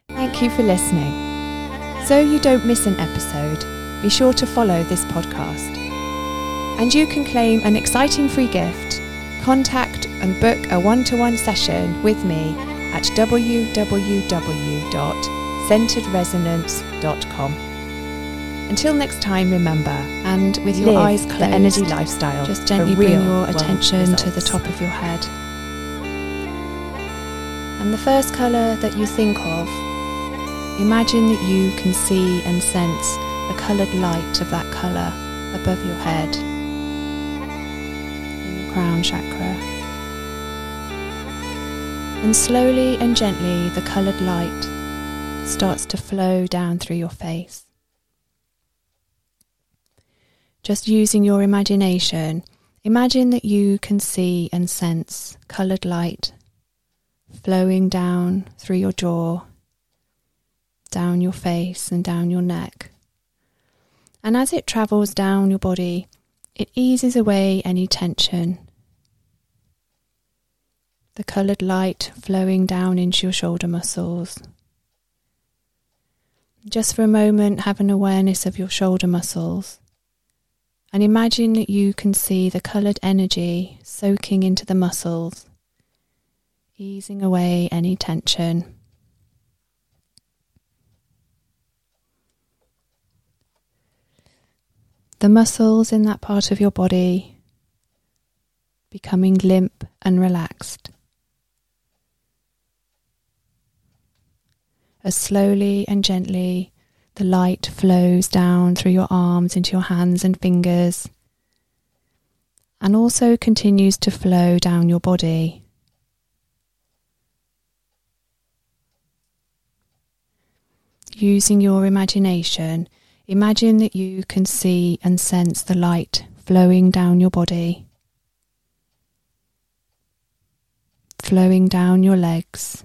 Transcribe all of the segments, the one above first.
Thank you for listening. So you don't miss an episode, be sure to follow this podcast. And you can claim an exciting free gift. Contact and book a one-to-one session with me at www.centeredresonance.com. Until next time, remember, and with your eyes closed, the energy lifestyle, just gently bring your attention to the top of your head. And the first colour that you think of, imagine that you can see and sense the coloured light of that colour above your head, in your crown chakra. And slowly and gently the coloured light starts to flow down through your face. Just using your imagination, imagine that you can see and sense coloured light flowing down through your jaw, down your face and down your neck. And as it travels down your body, it eases away any tension. The coloured light flowing down into your shoulder muscles. Just for a moment, have an awareness of your shoulder muscles. And imagine that you can see the coloured energy soaking into the muscles, easing away any tension. The muscles in that part of your body becoming limp and relaxed. As slowly and gently the light flows down through your arms into your hands and fingers, and also continues to flow down your body. Using your imagination, imagine that you can see and sense the light flowing down your body, flowing down your legs,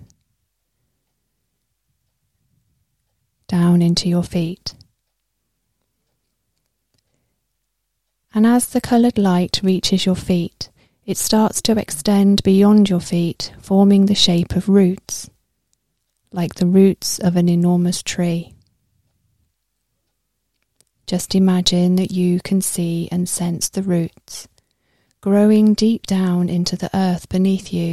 down into your feet. And as the coloured light reaches your feet, it starts to extend beyond your feet, forming the shape of roots, like the roots of an enormous tree. Just imagine that you can see and sense the roots growing deep down into the earth beneath you.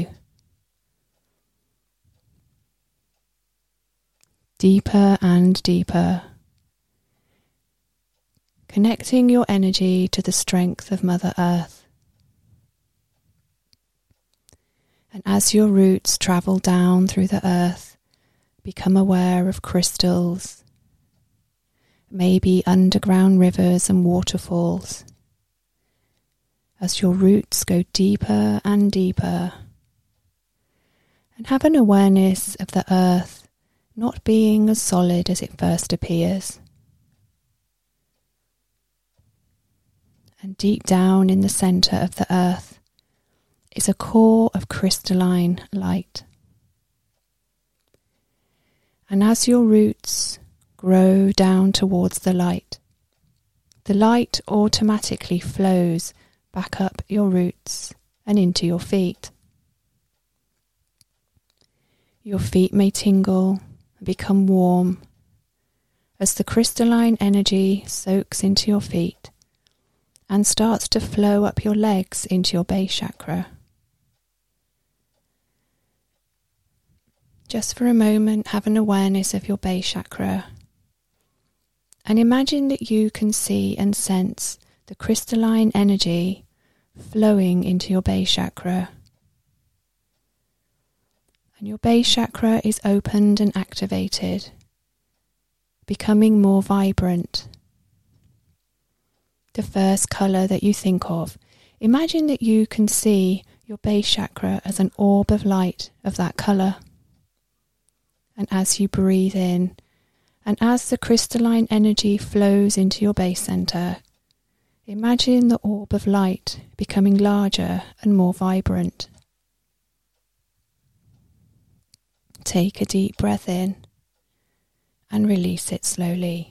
Deeper and deeper, connecting your energy to the strength of Mother Earth. And as your roots travel down through the earth, become aware of crystals, maybe underground rivers and waterfalls. As your roots go deeper and deeper, and have an awareness of the earth not being as solid as it first appears. And deep down in the centre of the earth is a core of crystalline light. And as your roots grow down towards the light automatically flows back up your roots and into your feet. Your feet may tingle and become warm as the crystalline energy soaks into your feet and starts to flow up your legs into your base chakra. Just for a moment, have an awareness of your base chakra and imagine that you can see and sense the crystalline energy flowing into your base chakra. And your base chakra is opened and activated, becoming more vibrant. The first colour that you think of, imagine that you can see your base chakra as an orb of light of that colour. And as you breathe in, and as the crystalline energy flows into your base centre, imagine the orb of light becoming larger and more vibrant. Take a deep breath in and release it slowly.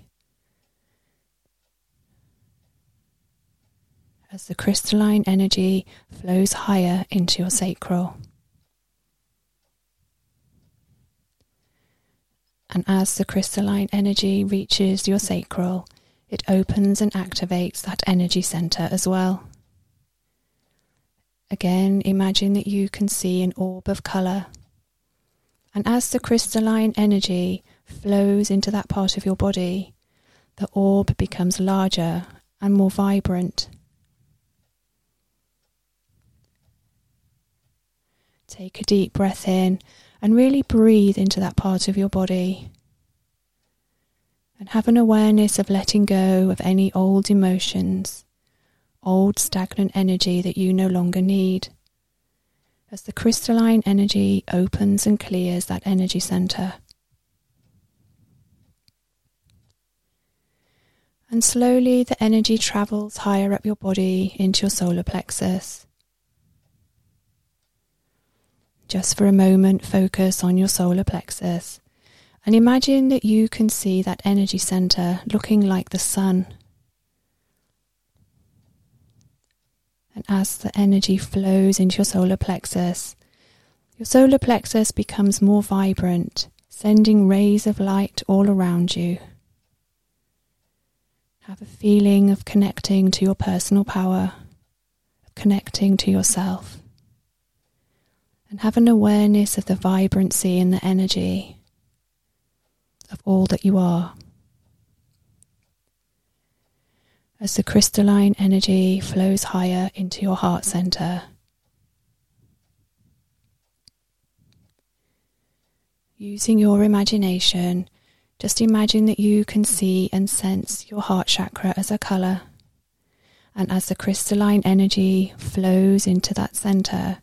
As the crystalline energy flows higher into your sacral. And as the crystalline energy reaches your sacral, it opens and activates that energy center as well. Again, imagine that you can see an orb of color. And as the crystalline energy flows into that part of your body, the orb becomes larger and more vibrant. Take a deep breath in and really breathe into that part of your body. And have an awareness of letting go of any old emotions, old stagnant energy that you no longer need, as the crystalline energy opens and clears that energy center. And slowly the energy travels higher up your body into your solar plexus. Just for a moment, focus on your solar plexus and imagine that you can see that energy center looking like the sun. And as the energy flows into your solar plexus becomes more vibrant, sending rays of light all around you. Have a feeling of connecting to your personal power, of connecting to yourself. And have an awareness of the vibrancy and the energy of all that you are. As the crystalline energy flows higher into your heart center, using your imagination, just imagine that you can see and sense your heart chakra as a color. And as the crystalline energy flows into that center,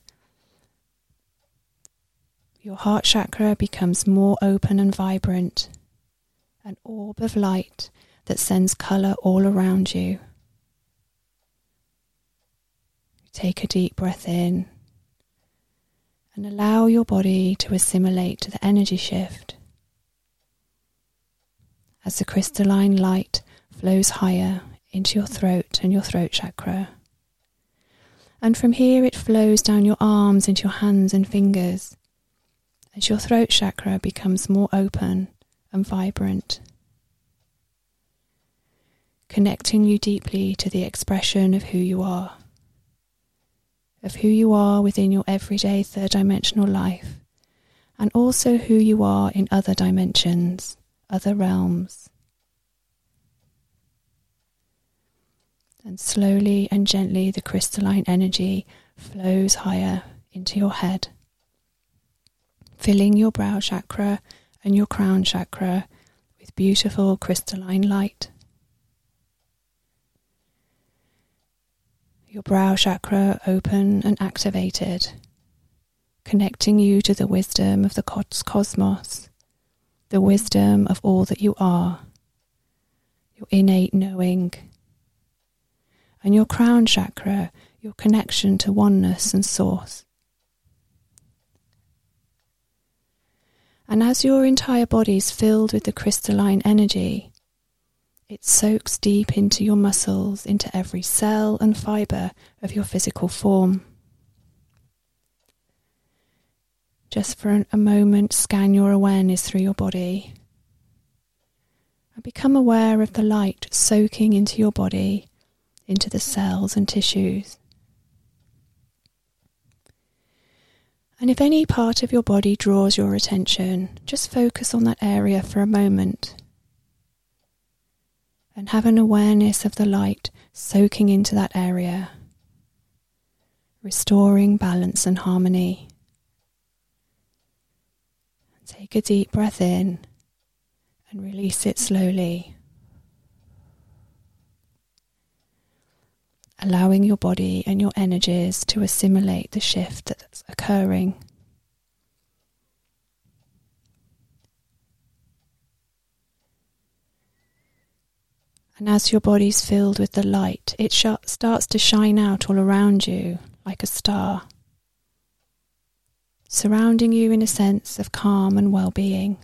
your heart chakra becomes more open and vibrant, an orb of light that sends colour all around you. Take a deep breath in and allow your body to assimilate to the energy shift. As the crystalline light flows higher into your throat and your throat chakra. And from here it flows down your arms into your hands and fingers, as your throat chakra becomes more open and vibrant, connecting you deeply to the expression of who you are within your everyday third-dimensional life, and also who you are in other dimensions, other realms. And slowly and gently the crystalline energy flows higher into your head, filling your brow chakra and your crown chakra with beautiful crystalline light. Your brow chakra open and activated, connecting you to the wisdom of the cosmos, the wisdom of all that you are, your innate knowing. And your crown chakra, your connection to oneness and source. And as your entire body is filled with the crystalline energy, it soaks deep into your muscles, into every cell and fibre of your physical form. Just for a moment, scan your awareness through your body and become aware of the light soaking into your body, into the cells and tissues. And if any part of your body draws your attention, just focus on that area for a moment and have an awareness of the light soaking into that area, restoring balance and harmony. Take a deep breath in and release it slowly, allowing your body and your energies to assimilate the shift that's occurring. And as your body's filled with the light, it starts to shine out all around you like a star, surrounding you in a sense of calm and well-being.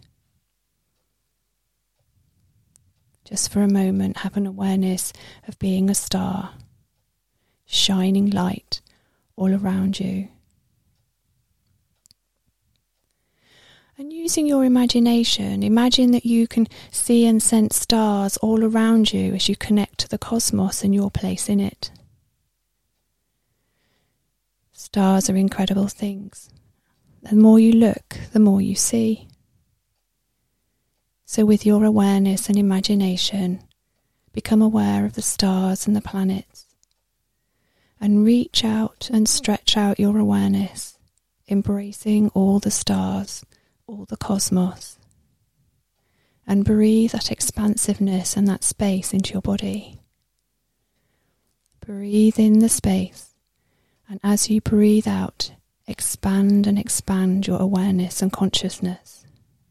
Just for a moment, have an awareness of being a star, shining light all around you. And using your imagination, imagine that you can see and sense stars all around you as you connect to the cosmos and your place in it. Stars are incredible things. The more you look, the more you see. So with your awareness and imagination, become aware of the stars and the planets, and reach out and stretch out your awareness, embracing all the stars, all the cosmos, and breathe that expansiveness and that space into your body. Breathe in the space, and as you breathe out, expand and expand your awareness and consciousness.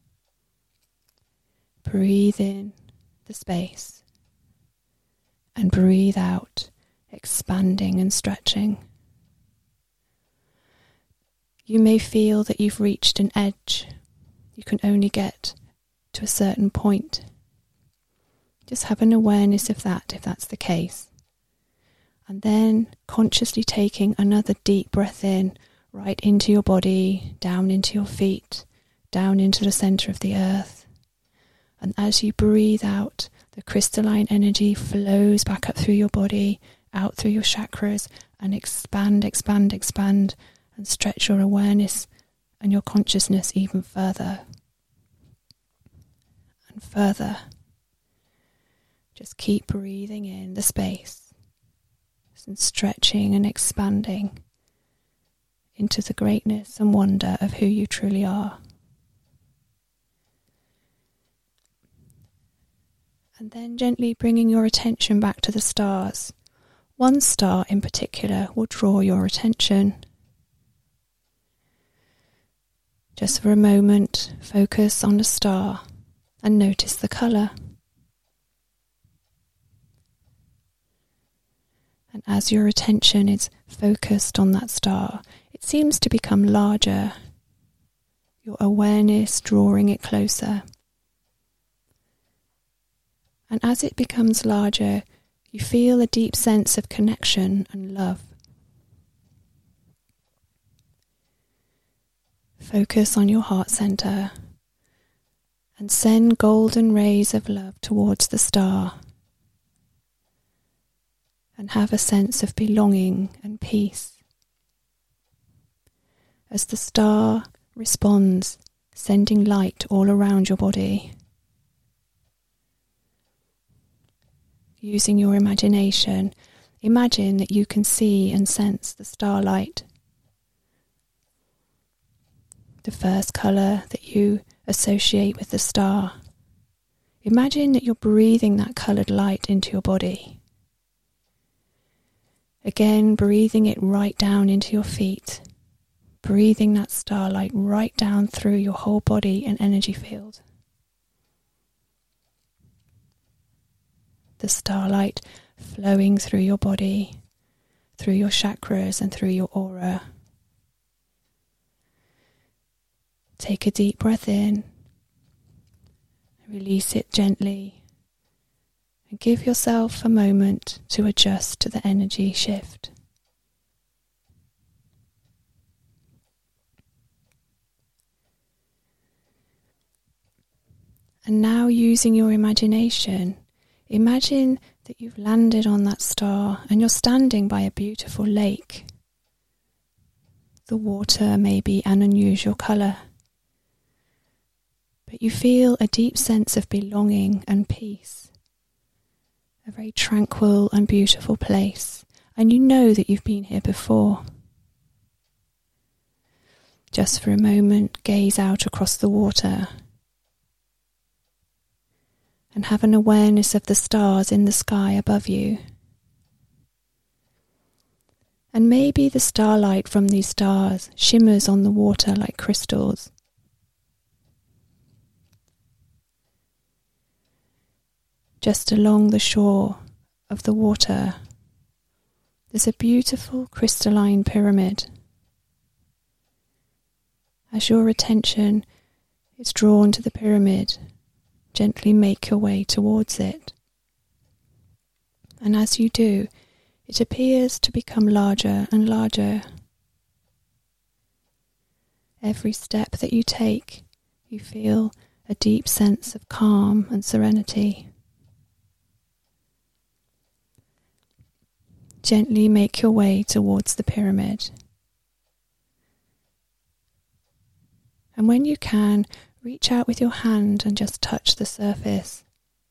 Breathe in the space and breathe out, expanding and stretching. You may feel that you've reached an edge. You can only get to a certain point. Just have an awareness of that if that's the case. And then consciously taking another deep breath in, right into your body, down into your feet, down into the centre of the earth. And as you breathe out, the crystalline energy flows back up through your body, out through your chakras, and expand, expand, expand, and stretch your awareness and your consciousness even further and further. Just keep breathing in the space and stretching and expanding into the greatness and wonder of who you truly are. And then gently bringing your attention back to the stars. One star in particular will draw your attention. Just for a moment, focus on the star and notice the colour. And as your attention is focused on that star, it seems to become larger, your awareness drawing it closer. And as it becomes larger, you feel a deep sense of connection and love. Focus on your heart center and send golden rays of love towards the star. And have a sense of belonging and peace. As the star responds, sending light all around your body. Using your imagination, imagine that you can see and sense the starlight. The first colour that you associate with the star. Imagine that you're breathing that coloured light into your body. Again, breathing it right down into your feet. Breathing that starlight right down through your whole body and energy field. The starlight flowing through your body, through your chakras and through your aura. Take a deep breath in, release it gently, and give yourself a moment to adjust to the energy shift. And now, using your imagination, imagine that you've landed on that star and you're standing by a beautiful lake. The water may be an unusual colour, but you feel a deep sense of belonging and peace. A very tranquil and beautiful place, and you know that you've been here before. Just for a moment, gaze out across the water and have an awareness of the stars in the sky above you. And maybe the starlight from these stars shimmers on the water like crystals. Just along the shore of the water, there's a beautiful crystalline pyramid. As your attention is drawn to the pyramid, gently make your way towards it. And as you do, it appears to become larger and larger. Every step that you take, you feel a deep sense of calm and serenity. Gently make your way towards the pyramid. And when you can, reach out with your hand and just touch the surface.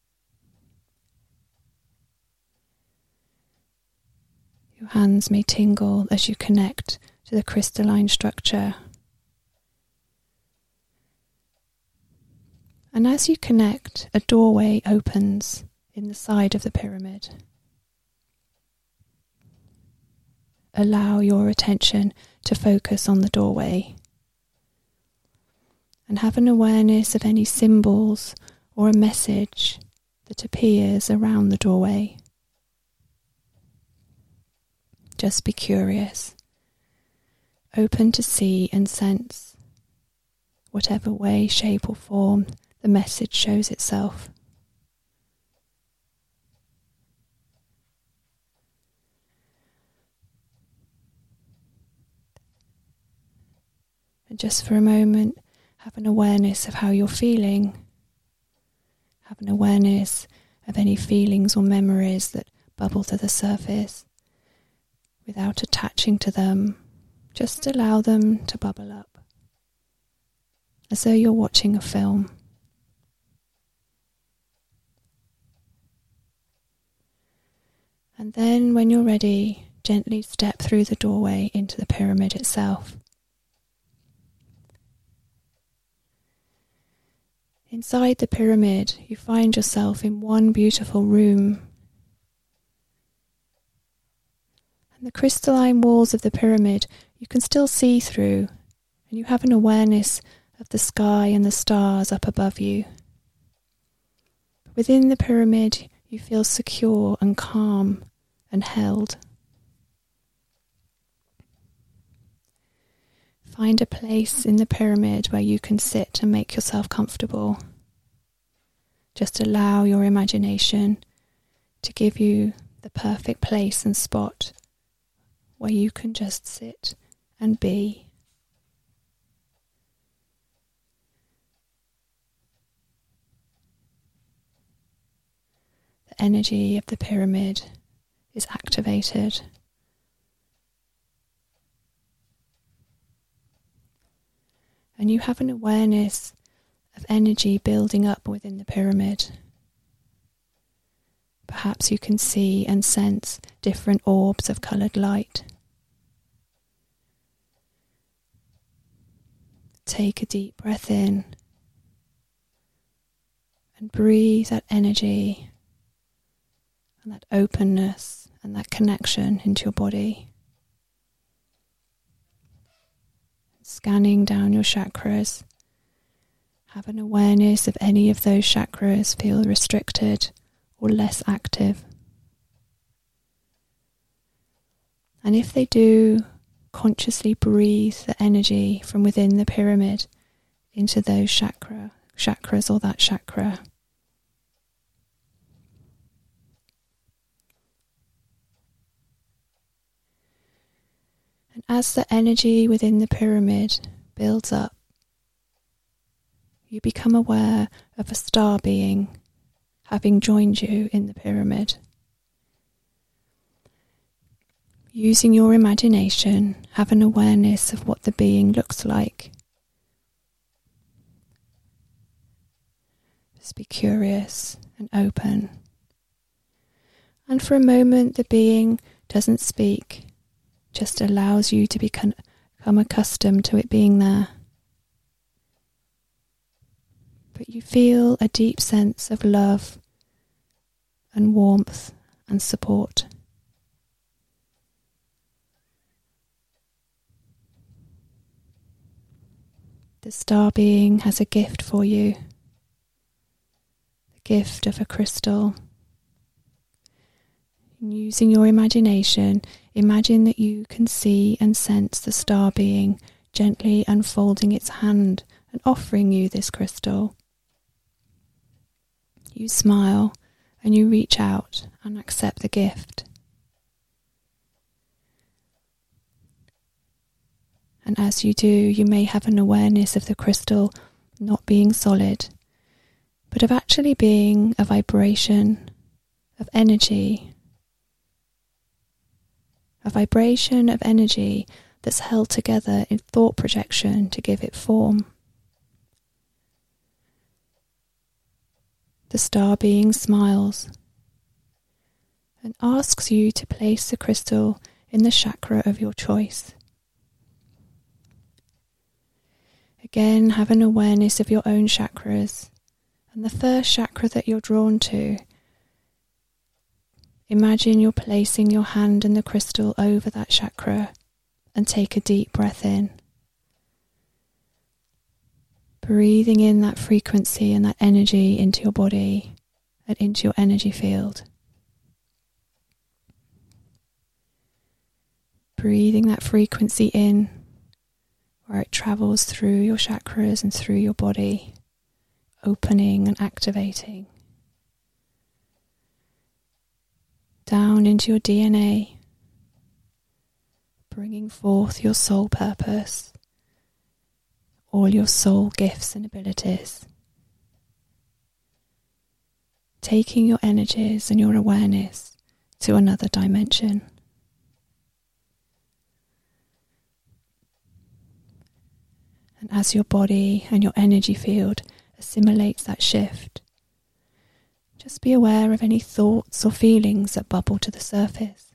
Your hands may tingle as you connect to the crystalline structure. And as you connect, a doorway opens in the side of the pyramid. Allow your attention to focus on the doorway and have an awareness of any symbols or a message that appears around the doorway. Just be curious, open to see and sense whatever way, shape or form the message shows itself. And just for a moment, have an awareness of how you're feeling. Have an awareness of any feelings or memories that bubble to the surface. Without attaching to them, just allow them to bubble up, as though you're watching a film. And then, when you're ready, gently step through the doorway into the pyramid itself. Inside the pyramid, you find yourself in one beautiful room. And the crystalline walls of the pyramid you can still see through, and you have an awareness of the sky and the stars up above you. Within the pyramid, you feel secure and calm and held. Find a place in the pyramid where you can sit and make yourself comfortable. Just allow your imagination to give you the perfect place and spot where you can just sit and be. The energy of the pyramid is activated. And you have an awareness of energy building up within the pyramid. Perhaps you can see and sense different orbs of coloured light. Take a deep breath in and breathe that energy and that openness and that connection into your body. Scanning down your chakras, have an awareness if any of those chakras feel restricted or less active. And if they do, consciously breathe the energy from within the pyramid into those chakras or that chakra. And as the energy within the pyramid builds up, you become aware of a star being having joined you in the pyramid. Using your imagination, have an awareness of what the being looks like. Just be curious and open. And for a moment, the being doesn't speak, just allows you to become accustomed to it being there. But you feel a deep sense of love and warmth and support. The star being has a gift for you, the gift of a crystal. Using your imagination, imagine that you can see and sense the star being gently unfolding its hand and offering you this crystal. You smile and you reach out and accept the gift. And as you do, you may have an awareness of the crystal not being solid, but of actually being a vibration of energy, a vibration of energy that's held together in thought projection to give it form. The star being smiles and asks you to place the crystal in the chakra of your choice. Again, have an awareness of your own chakras, and the first chakra that you're drawn to, imagine you're placing your hand and the crystal over that chakra and take a deep breath in. Breathing in that frequency and that energy into your body and into your energy field. Breathing that frequency in where it travels through your chakras and through your body, opening and activating. Down into your DNA, bringing forth your soul purpose, all your soul gifts and abilities. Taking your energies and your awareness to another dimension. And as your body and your energy field assimilates that shift, just be aware of any thoughts or feelings that bubble to the surface.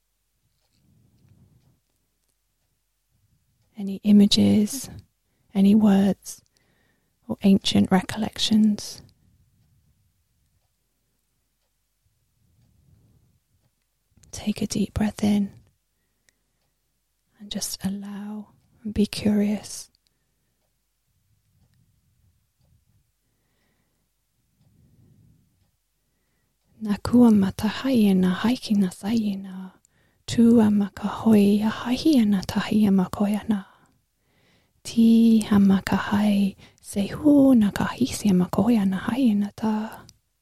Any images, any words, or ancient recollections. Take a deep breath in and just allow and be curious. Na kua matahayena haikina sayena, tua makahoi ahahia tahia makoyana. Ti hamakahai sehu nakahisia makoyana hayena ta.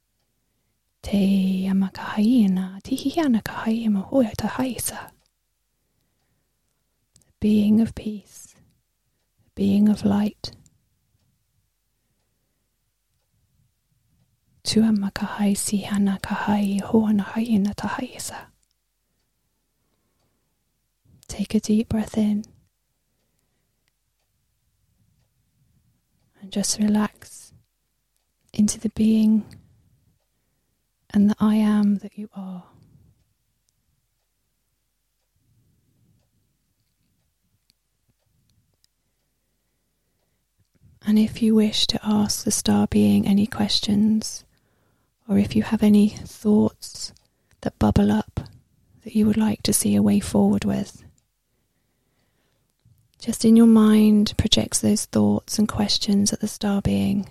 Te amakahayena tihiana kahaya mahoya tahaisa. Being of peace, being of light. Tua makahai sihana kahai hoana hayena tahaisa. Take a deep breath in and just relax into the being and the I am that you are. And if you wish to ask the star being any questions, or if you have any thoughts that bubble up that you would like to see a way forward with, just in your mind projects those thoughts and questions at the star being.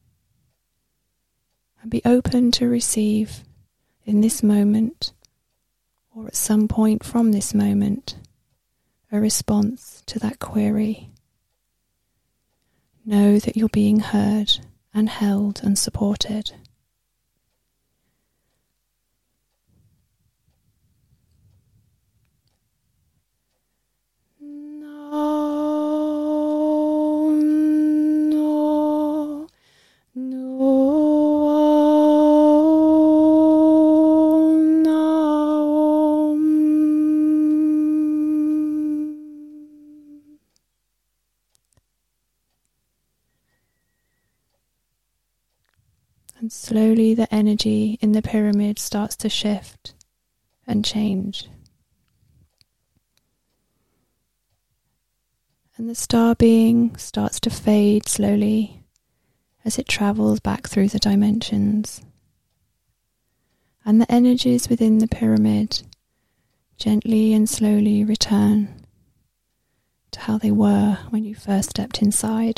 And be open to receive in this moment, or at some point from this moment, a response to that query. Know that you're being heard and held and supported. And slowly the energy in the pyramid starts to shift and change. And the star being starts to fade slowly as it travels back through the dimensions. And the energies within the pyramid gently and slowly return to how they were when you first stepped inside.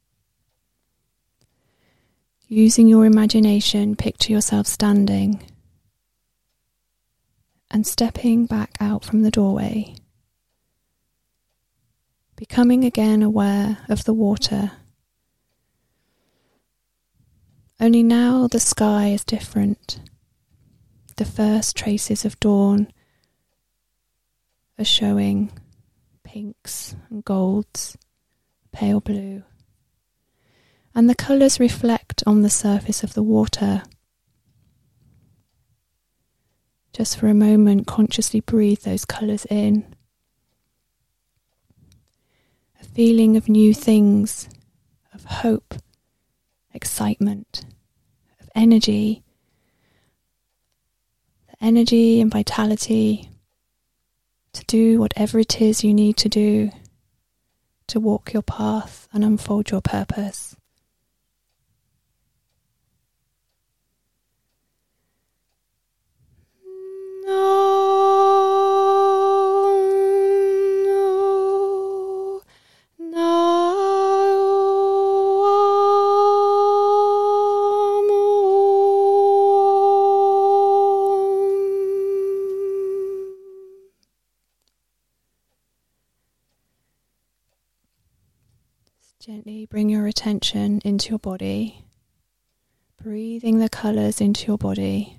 Using your imagination, picture yourself standing and stepping back out from the doorway, becoming again aware of the water. Only now the sky is different. The first traces of dawn are showing pinks and golds, pale blue. And the colours reflect on the surface of the water. Just for a moment, consciously breathe those colours in. A feeling of new things, of hope, excitement, of energy. The energy and vitality to do whatever it is you need to do to walk your path and unfold your purpose. Gently bring your attention into your body, breathing the colours into your body.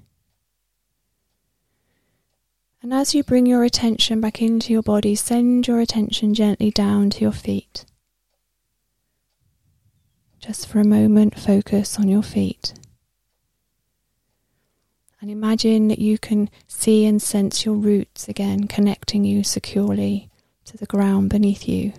And as you bring your attention back into your body, send your attention gently down to your feet. Just for a moment, focus on your feet. And imagine that you can see and sense your roots again, connecting you securely to the ground beneath you.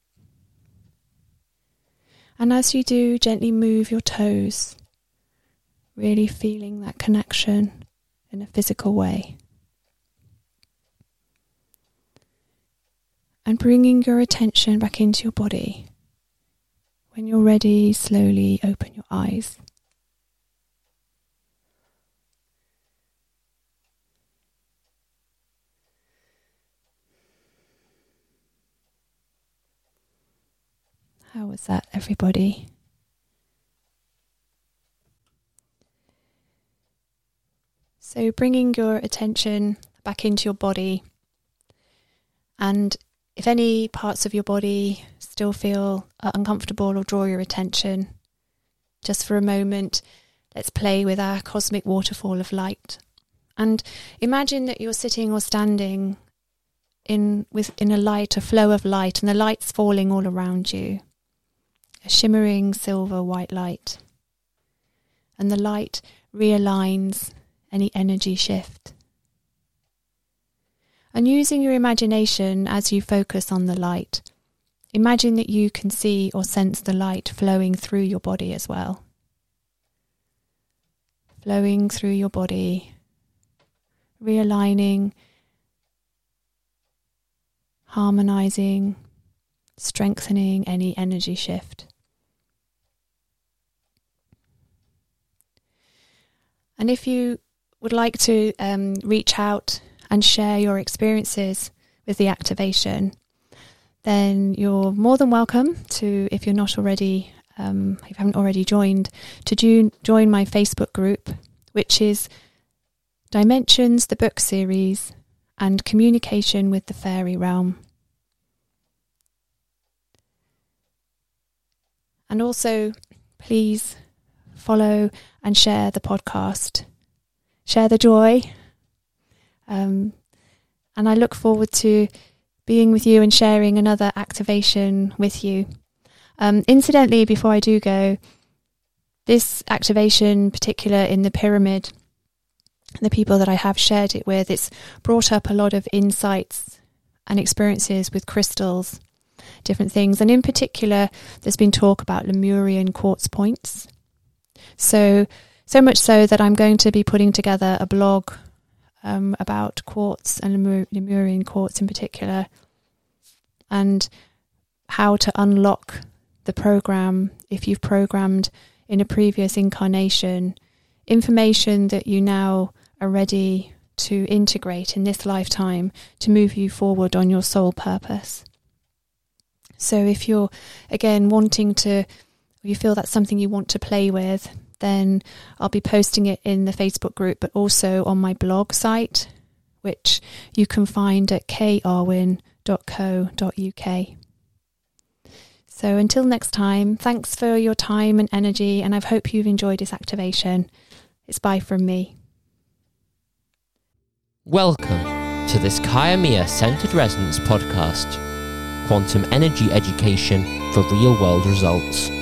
And as you do, gently move your toes, really feeling that connection in a physical way. And bringing your attention back into your body. When you're ready, slowly open your eyes. How was that, everybody? So bringing your attention back into your body, and if any parts of your body still feel uncomfortable or draw your attention, just for a moment, let's play with our cosmic waterfall of light. And imagine that you're sitting or standing in a flow of light, and the light's falling all around you. A shimmering silver white light. And the light realigns any energy shift. And using your imagination as you focus on the light, imagine that you can see or sense the light flowing through your body as well. Flowing through your body, realigning, harmonizing, strengthening any energy shift. And if you would like to reach out and share your experiences with the activation, then you're more than welcome to, if you're not already, if you haven't already joined, to join my Facebook group, which is Dimensions, the book series, and Communication with the Fairy Realm. And also, please follow and share the podcast. Share the joy. And I look forward to being with you and sharing another activation with you. Incidentally, before I do go, this activation, particular in the pyramid, the people that I have shared it with, it's brought up a lot of insights and experiences with crystals, different things. And in particular, there's been talk about Lemurian quartz points. So much so that I'm going to be putting together a blog about quartz and Lemurian quartz in particular, and how to unlock the program if you've programmed in a previous incarnation information that you now are ready to integrate in this lifetime to move you forward on your soul purpose. So if you're, again, you feel that's something you want to play with, then I'll be posting it in the Facebook group, but also on my blog site, which you can find at karwin.co.uk. So until next time, thanks for your time and energy, and I hope you've enjoyed this activation. It's bye from me. Welcome to this Kaya Centered Resonance podcast, quantum energy education for real-world results.